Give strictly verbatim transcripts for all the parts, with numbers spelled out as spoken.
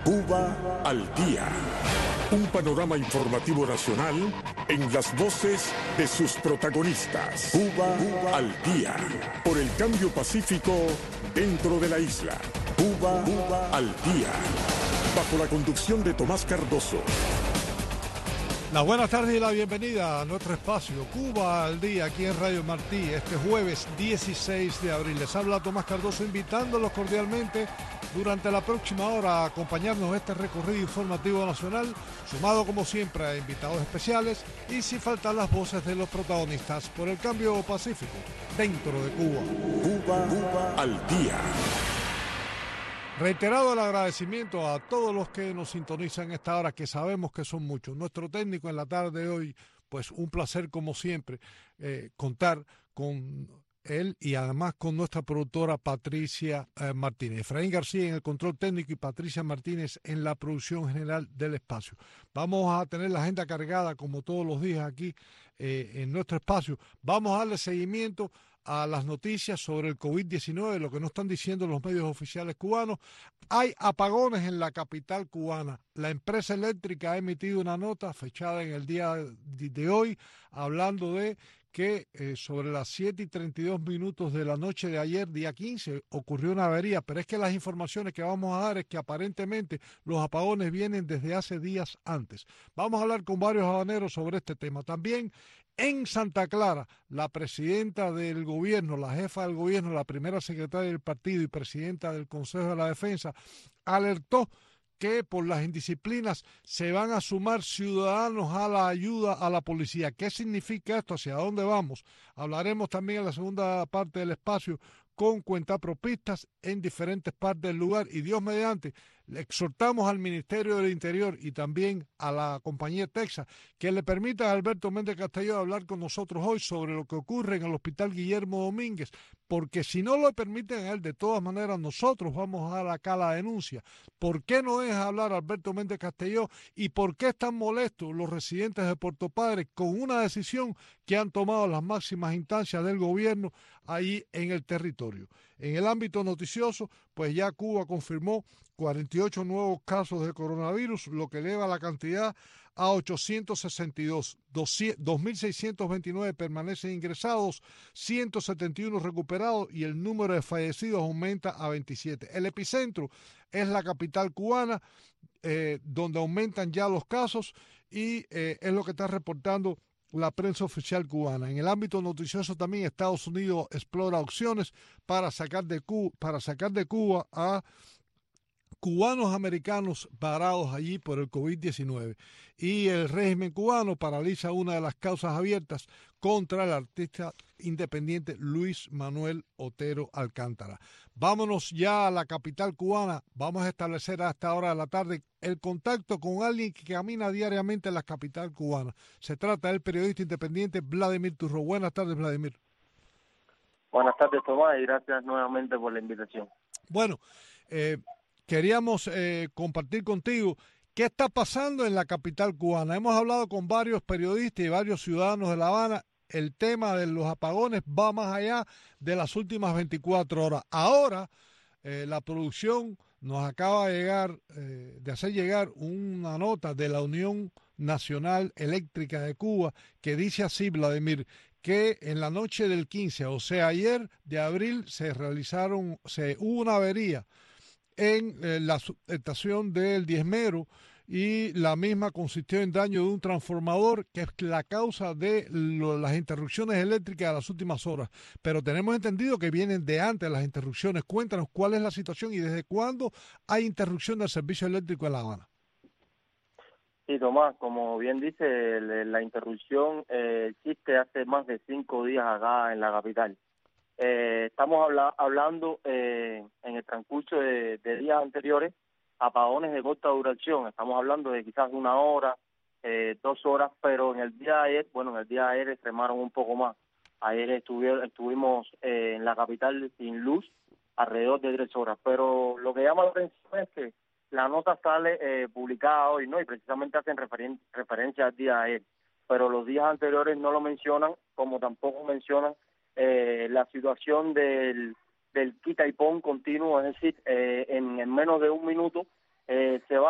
Cuba al día. Un panorama informativo nacional en las voces de sus protagonistas. Cuba, Cuba al día. Por el cambio pacífico dentro de la isla. Cuba, Cuba al día. Bajo la conducción de Tomás Cardoso. La buenas tardes y la bienvenida a nuestro espacio Cuba al día aquí en Radio Martí este jueves dieciséis de abril. Les habla Tomás Cardoso invitándolos cordialmente durante la próxima hora a acompañarnos en este recorrido informativo nacional, sumado como siempre a invitados especiales y sin faltar las voces de los protagonistas por el cambio pacífico dentro de Cuba. Cuba, Cuba al día. Reiterado el agradecimiento a todos los que nos sintonizan esta hora, que sabemos que son muchos. Nuestro técnico en la tarde de hoy, pues un placer como siempre eh, contar con él y además con nuestra productora Patricia eh, Martínez. Efraín García en el control técnico y Patricia Martínez en la producción general del espacio. Vamos a tener la agenda cargada como todos los días aquí eh, en nuestro espacio. Vamos a darle seguimiento a las noticias sobre el COVID diecinueve, lo que nos están diciendo los medios oficiales cubanos. Hay apagones en la capital cubana. La empresa eléctrica ha emitido una nota fechada en el día de hoy hablando de que eh, sobre las siete y treinta y dos minutos de la noche de ayer, día quince, ocurrió una avería, pero es que las informaciones que vamos a dar es que aparentemente los apagones vienen desde hace días antes. Vamos a hablar con varios habaneros sobre este tema. También en Santa Clara, la presidenta del gobierno, la jefa del gobierno, la primera secretaria del partido y presidenta del Consejo de la Defensa, alertó que por las indisciplinas se van a sumar ciudadanos a la ayuda a la policía. ¿Qué significa esto? ¿Hacia dónde vamos? Hablaremos también en la segunda parte del espacio con cuentapropistas en diferentes partes del lugar y Dios mediante, le exhortamos al Ministerio del Interior y también a la compañía Texas que le permita a Alberto Méndez Castelló hablar con nosotros hoy sobre lo que ocurre en el Hospital Guillermo Domínguez, porque si no lo permiten a él, de todas maneras nosotros vamos a dar acá la denuncia. ¿Por qué no deja hablar Alberto Méndez Castelló y por qué están molestos los residentes de Puerto Padre con una decisión que han tomado las máximas instancias del gobierno ahí en el territorio? En el ámbito noticioso, pues ya Cuba confirmó cuarenta y ocho nuevos casos de coronavirus, lo que eleva la cantidad a ochocientos sesenta y dos. dos mil seiscientos veintinueve permanecen ingresados, ciento setenta y uno recuperados y el número de fallecidos aumenta a veintisiete. El epicentro es la capital cubana, eh, donde aumentan ya los casos y eh, es lo que está reportando la prensa oficial cubana. En el ámbito noticioso también Estados Unidos explora opciones para sacar de Cuba, para sacar de Cuba a cubanos americanos varados allí por el COVID diecinueve. Y el régimen cubano paraliza una de las causas abiertas contra el artista independiente Luis Manuel Otero Alcántara. Vámonos ya a la capital cubana. Vamos a establecer a esta hora de la tarde el contacto con alguien que camina diariamente en la capital cubana. Se trata del periodista independiente Vladimir Turro. Buenas tardes, Vladimir. Buenas tardes, Tomás, y gracias nuevamente por la invitación. Bueno, eh, queríamos eh, compartir contigo qué está pasando en la capital cubana. Hemos hablado con varios periodistas y varios ciudadanos de La Habana. El tema de los apagones va más allá de las últimas veinticuatro horas. Ahora, eh, la producción nos acaba de llegar, eh, de hacer llegar una nota de la Unión Nacional Eléctrica de Cuba que dice así, Vladimir, que en la noche del quince, o sea, ayer de abril, se realizaron, se hubo una avería en eh, la subestación del Diezmero y la misma consistió en daño de un transformador que es la causa de lo, las interrupciones eléctricas de las últimas horas. Pero tenemos entendido que vienen de antes las interrupciones. Cuéntanos cuál es la situación y desde cuándo hay interrupción del servicio eléctrico en La Habana. Sí, Tomás, como bien dice, la interrupción eh, existe hace más de cinco días acá en la capital. Eh, estamos habla, hablando eh, en el transcurso de, de días anteriores, apagones de corta duración. Estamos hablando de quizás una hora, eh, dos horas, pero en el día de ayer, bueno, en el día de ayer extremaron un poco más. Ayer estuvieron, estuvimos eh, en la capital sin luz alrededor de tres horas, pero lo que llama la atención es que la nota sale eh, publicada hoy, ¿no? Y precisamente hacen referen referencia al día de ayer, pero los días anteriores no lo mencionan, como tampoco mencionan eh, la situación del, del quita y pon continuo, es decir, eh, en, en menos de un minuto eh, se va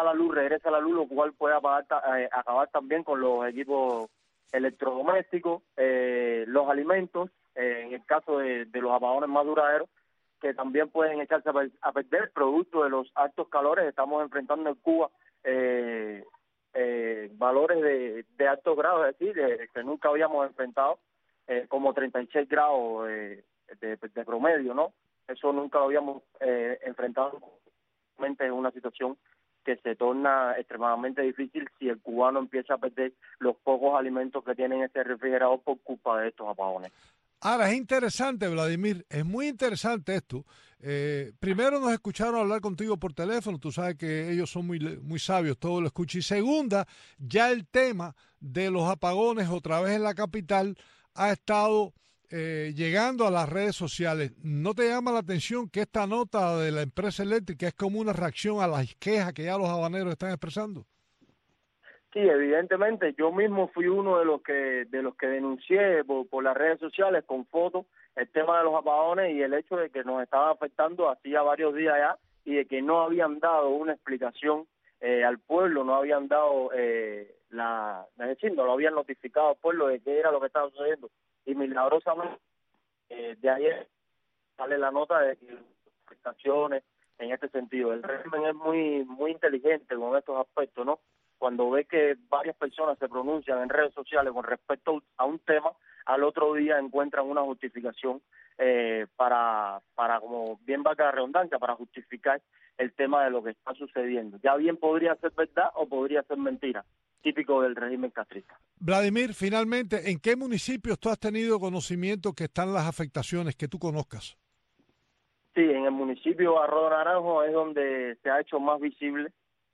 regresa la luz, lo cual puede apagar, eh, acabar también con los equipos electrodomésticos, eh, los alimentos, eh, en el caso de, de los apagones más duraderos, que también pueden echarse a, per a perder producto de los altos calores. Estamos enfrentando en Cuba eh, eh, valores de, de alto grado, es decir, de, que nunca habíamos enfrentado, eh, como treinta y seis grados eh, de, de promedio, ¿no? Eso nunca lo habíamos eh, enfrentado. Es una situación que se torna extremadamente difícil si el cubano empieza a perder los pocos alimentos que tiene en ese refrigerador por culpa de estos apagones. Ahora, es interesante, Vladimir, es muy interesante esto. Eh, primero nos escucharon hablar contigo por teléfono, tú sabes que ellos son muy, muy sabios, todo lo escuchan. Y segunda, ya el tema de los apagones otra vez en la capital ha estado eh, llegando a las redes sociales. ¿No te llama la atención que esta nota de la empresa eléctrica es como una reacción a las quejas que ya los habaneros están expresando? Sí, evidentemente, yo mismo fui uno de los que de los que denuncié por, por las redes sociales con fotos el tema de los apagones y el hecho de que nos estaba afectando hacía varios días ya y de que no habían dado una explicación eh, al pueblo, no habían dado la, la, es decir, no lo habían notificado al pueblo de qué era lo que estaba sucediendo. Y milagrosamente, eh, de ayer sale la nota de que afectaciones en este sentido. El régimen es muy muy inteligente con estos aspectos, ¿no? Cuando ve que varias personas se pronuncian en redes sociales con respecto a un tema, al otro día encuentran una justificación eh, para, para, como bien va la redundancia, para justificar el tema de lo que está sucediendo. Ya bien podría ser verdad o podría ser mentira, típico del régimen castrista. Vladimir, finalmente, ¿en qué municipios tú has tenido conocimiento que están las afectaciones que tú conozcas? Sí, en el municipio de Arroyo Naranjo es donde se ha hecho más visible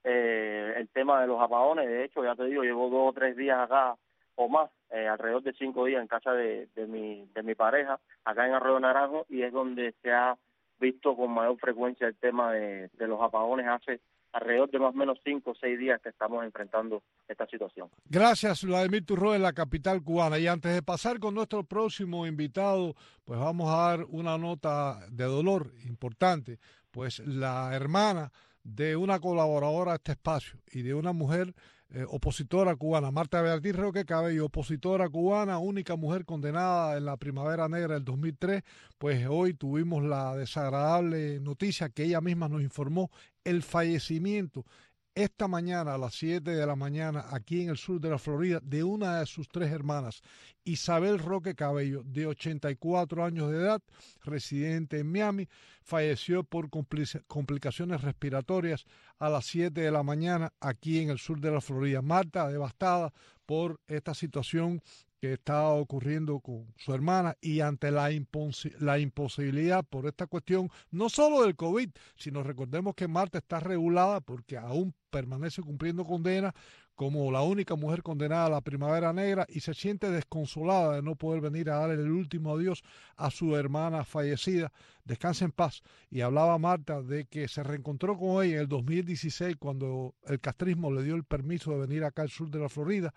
Eh, el tema de los apagones. De hecho, ya te digo, llevo dos o tres días acá o más, eh, alrededor de cinco días en casa de, de mi de mi pareja, acá en Arroyo Naranjo, y es donde se ha visto con mayor frecuencia el tema de, de los apagones. Hace alrededor de más o menos cinco o seis días que estamos enfrentando esta situación. Gracias, Vladimir Turro, en la capital cubana. Y antes de pasar con nuestro próximo invitado, pues vamos a dar una nota de dolor importante. Pues la hermana de una colaboradora de este espacio y de una mujer eh, opositora cubana, Marta Beatriz Roque Cabello, opositora cubana, única mujer condenada en la Primavera Negra del dos mil tres, pues hoy tuvimos la desagradable noticia que ella misma nos informó, el fallecimiento esta mañana a las siete de la mañana aquí en el sur de la Florida de una de sus tres hermanas, Isabel Roque Cabello, de ochenta y cuatro años de edad, residente en Miami, falleció por complicaciones respiratorias a las siete de la mañana aquí en el sur de la Florida. Marta, devastada por esta situación que está ocurriendo con su hermana y ante la, impos la imposibilidad por esta cuestión, no solo del COVID, sino recordemos que Marta está regulada porque aún permanece cumpliendo condena como la única mujer condenada a la Primavera Negra y se siente desconsolada de no poder venir a darle el último adiós a su hermana fallecida. Descanse en paz. Y hablaba Marta de que se reencontró con ella en el dos mil dieciséis cuando el castrismo le dio el permiso de venir acá al sur de la Florida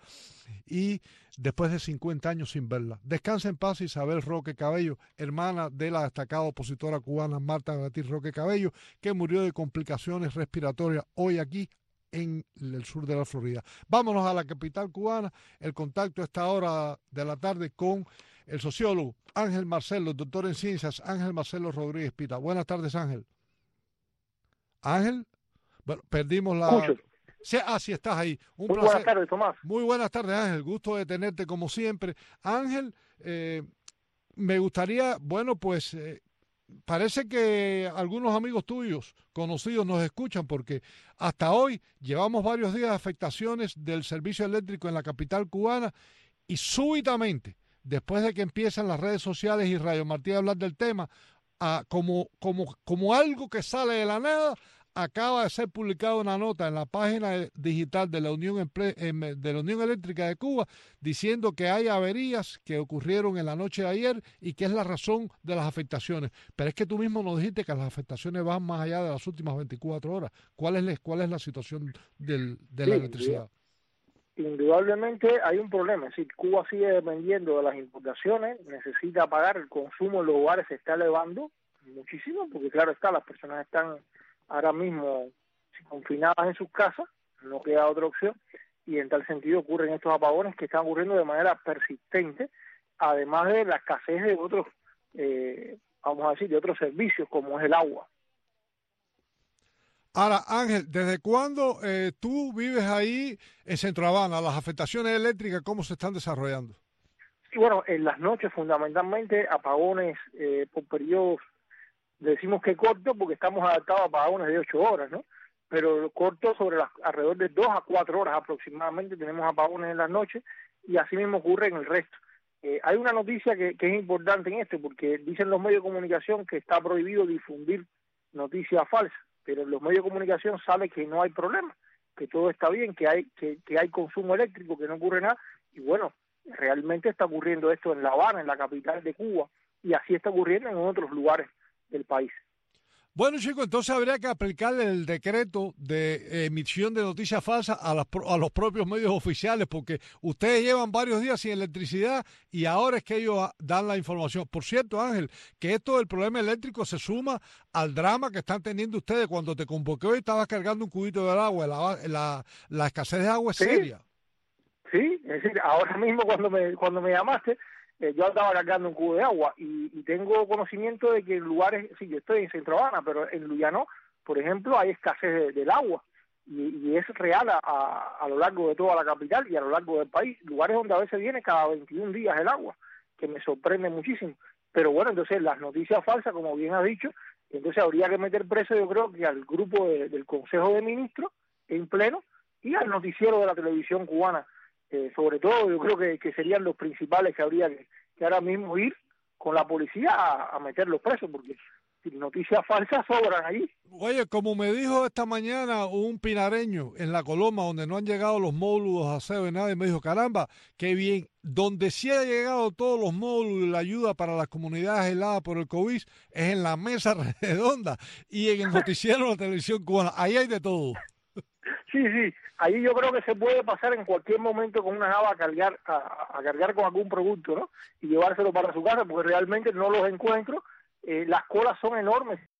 y después de cincuenta años sin verla. Descanse en paz Isabel Roque Cabello, hermana de la destacada opositora cubana Marta Beatriz Roque Cabello, que murió de complicaciones respiratorias hoy aquí en el sur de la Florida. Vámonos a la capital cubana. El contacto a esta hora de la tarde con el sociólogo Ángel Marcelo, doctor en ciencias, Ángel Marcelo Rodríguez Pita. Buenas tardes, Ángel. Ángel, bueno, perdimos la... Sí, ah, sí, estás ahí. Un Muy placer. buenas tardes, Tomás. Muy buenas tardes, Ángel. Gusto de tenerte como siempre. Ángel, eh, me gustaría, bueno, pues... Eh, parece que algunos amigos tuyos, conocidos, nos escuchan porque hasta hoy llevamos varios días de afectaciones del servicio eléctrico en la capital cubana y súbitamente, después de que empiezan las redes sociales y Radio Martí a hablar del tema, a, como, como, como algo que sale de la nada, acaba de ser publicada una nota en la página digital de la Unión de la Unión Eléctrica de Cuba diciendo que hay averías que ocurrieron en la noche de ayer y que es la razón de las afectaciones. Pero es que tú mismo nos dijiste que las afectaciones van más allá de las últimas veinticuatro horas. ¿Cuál es la, cuál es la situación del, de sí, la electricidad? Indudablemente hay un problema. Es decir, Cuba sigue dependiendo de las importaciones, necesita pagar, el consumo en los hogares se está elevando muchísimo porque claro está, las personas están ahora mismo confinadas en sus casas no queda otra opción, y en tal sentido ocurren estos apagones que están ocurriendo de manera persistente, además de la escasez de otros, eh, vamos a decir, de otros servicios como es el agua. Ahora, Ángel, ¿desde cuándo eh, tú vives ahí en Centro Habana? ¿Las afectaciones eléctricas cómo se están desarrollando? Sí, bueno, en las noches fundamentalmente apagones eh, por periodos, decimos que cortos porque estamos adaptados a apagones de ocho horas, ¿no? Pero cortos sobre las alrededor de dos a cuatro horas aproximadamente tenemos apagones en las noches, y así mismo ocurre en el resto. Eh, hay una noticia que, que es importante en esto, porque dicen los medios de comunicación que está prohibido difundir noticias falsas, pero en los medios de comunicación sale que no hay problema, que todo está bien, que hay que, que hay consumo eléctrico, que no ocurre nada, y bueno, realmente está ocurriendo esto en La Habana, en la capital de Cuba, y así está ocurriendo en otros lugares del país. Bueno, chicos, entonces habría que aplicarle el decreto de emisión de noticias falsas a, las, a los propios medios oficiales, porque ustedes llevan varios días sin electricidad y ahora es que ellos dan la información. Por cierto, Ángel, que esto del problema eléctrico se suma al drama que están teniendo ustedes. Cuando te convoqué hoy estabas cargando un cubito de agua, la, la, la escasez de agua es ¿Sí? seria. Sí, es decir, ahora mismo cuando me cuando me llamaste, eh, yo estaba cargando un cubo de agua, y, y tengo conocimiento de que en lugares, sí, yo estoy en Centro Habana, pero en Luyanó, por ejemplo, hay escasez de, del agua, y, y es real a, a, a lo largo de toda la capital y a lo largo del país, lugares donde a veces viene cada veintiún días el agua, que me sorprende muchísimo. Pero bueno, entonces las noticias falsas, como bien has dicho, entonces habría que meter preso, yo creo, que al grupo de, del Consejo de Ministros en pleno, y al noticiero de la televisión cubana. Eh, sobre todo yo creo que, que serían los principales que habría que, que ahora mismo ir con la policía a, a meterlos presos, porque si noticias falsas sobran allí. Oye, como me dijo esta mañana un pinareño en La Coloma, donde no han llegado los módulos a aseo y nada, y me dijo, caramba, qué bien, donde sí ha llegado todos los módulos y la ayuda para las comunidades heladas por el COVID es en la mesa redonda y en el noticiero de la televisión cubana, ahí hay de todo. Sí, sí, ahí yo creo que se puede pasar en cualquier momento con una java a cargar, a, a cargar con algún producto, ¿no? Y llevárselo para su casa, porque realmente no los encuentro. Eh, las colas son enormes